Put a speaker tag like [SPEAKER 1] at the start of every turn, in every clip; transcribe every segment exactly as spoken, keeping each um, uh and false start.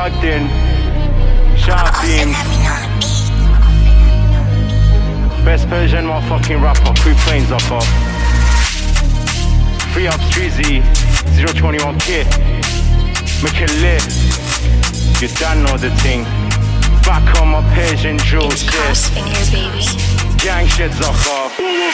[SPEAKER 1] plugged in. Sharp beam. Best Persian motherfucking rapper. Crew planes off off. Free up Streezy. zero twenty-one kid. Make it lit. You done know the thing. Back on my Persian drill shit. Gang shit off.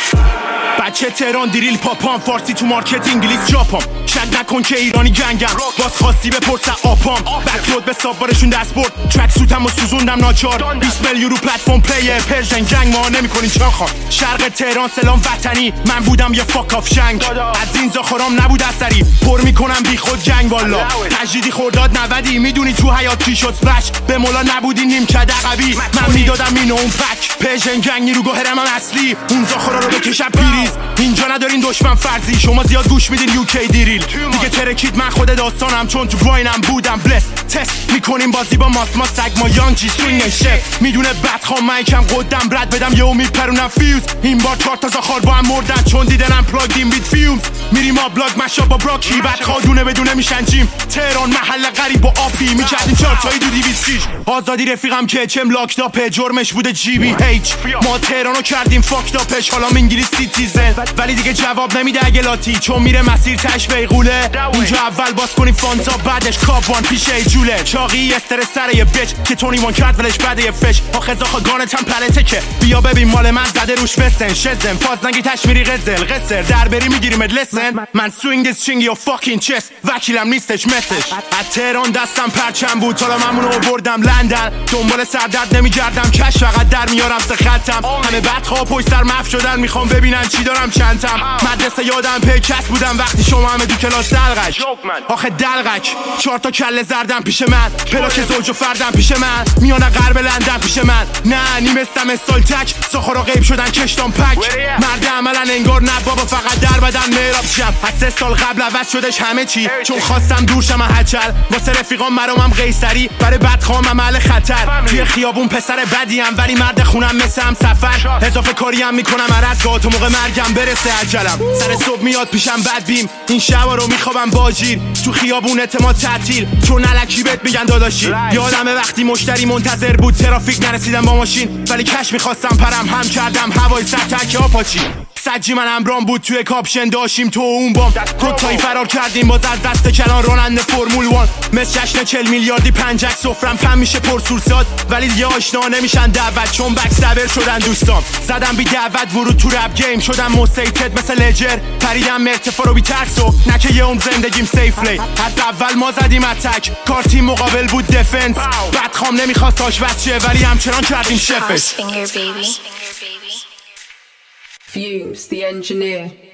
[SPEAKER 2] بچه تهران دیریل پاپام، فارسی تو مارکت انگلیس جاپام. شک نکن که ایرانی گنگم، باز خواستی بپرس آپام. بکلود به سابارشون دست برد، ترک سوتم و سوزوندم ناچار. بیست میلیون رو پلتفرم پلیه پرژن گنگ، ما نمیکنین چاخان. شرق تهران سلام وطنی، من بودم یه فاک آف شنگ. از این زاخرام نبود اثری، پر میکنم بی خود جنگ والا. تجدیدی خورداد نودی، میدونی تو حیات چی شد سپلش. به مولا نبودی نیم کده قوی، من میدادم اینو اون پک. پرژن گنگ نیرو گوهرم هم اصلی، اون زاخرا رو بکشم پیریز. اینجا ندارین دشمن فرضی، شما زیاد گوش میدین یوکی دیریل. دیگه ترکید من خود داستانم، چون تو واینم بودم بلس. تست میکنیم بازی با ماس ما سگ ما یانجی سوینگ شف. میدونه بدخوام من یکم قدم رد بدم یهو میپرونم فیوز. این بار چهار تا زاخار با هم مردن چون دیدنم پلاگین بیت فیومز. میریم آبلاگ مشا با براکی، بعد خادونه بدونه میشن جیم. تهران محل غریب و آپی، میکردیم چهار تایی دو دیویز شیش. آزادی رفیقم که چم لاکداپه، جرمش بوده جی بی ایچ. ما تهرانو کردیم فاکداپش، حالا انگلیس سیتیزن. ولی دیگه جواب نمیده اگه لاتی، چون میره مسیر تش بیغوله. اونجا اول باز کنیم فانتا، بعدش کاپوان پیشه جوله. چاقی استرس سر یه بیچ که تونی وان کرد ولش بده یه فش. آخه زاخا گانت هم پلته که بیا ببین مال من زده روش بسن. شزم فاز نگی تشمیری غزل قصر در بری میگیریم لسن. من سوینگ از چینگ یا فاکین چس، وکیلم نیستش مسش. از تهران دستم پرچم بود، حالا ممنون رو بردم لندن. دنبال سردرد نمیگردم کش، فقط در میارم سه خطم. همه بعد خواب پشت سر مف شدن، میخوام ببینن چی دارم چندتم. مدرسه یادم پیکس بودم وقتی شما همه دو کلاس دلغک. آخه دلغک چهار تا کله زردم پیش من، پلاک زوج و فردم پیش من. میانه غرب لندن پیش من، نه نیمستم استال تک. ساخارا غیب شدن کشتام پک. مرد عملا انگار نه بابا، فقط در بدن میراب شم. از سه سال قبل عوض شدش همه چی، چون خواستم دور شم هچل. واسه رفیقام مرامم قیصری، برای بدخوام عمل خطر. توی خیابون پسر بدیم ولی مرد خونم مثل هم سفر. اضافه کاری هم میکنم عرض گاه، تو موقع مرگم برسه عجلم. سر صبح میاد پیشم بد بیم، این شبا رو میخوابم باجیر. تو خیابون اعتماد تعطیل، چون الکی بهت میگن داداشی. یادمه وقتی مشتری منتظر بود، ترافیک نرسیدم با ماشین. ولی کش میخواستم پرم، هم کردم هوای سر تک آپاچی. سجی من امران بود توی کاپشن، داشتیم تو اون بام. دو تایی فرار کردیم باز از دست کلان، راننده فرمول وان. مثل جشن چل میلیاردی پنجک سفرم کم میشه پرسورساد. ولی دیگه آشنا نمیشن دعوت، چون بک سبر شدن دوستام. زدم بی دعوت ورود تو رپ گیم، شدم موسیتد مثل لجر. پریدم ارتفاع رو بی ترسو، نه که یه اون زندگیم سیفلی. از اول ما زدیم اتک، کارتی مقابل بود دفنس. بعد خام نمیخواست آشپز شه، ولی همچنان کردیم شفش.
[SPEAKER 3] Fumes, the engineer.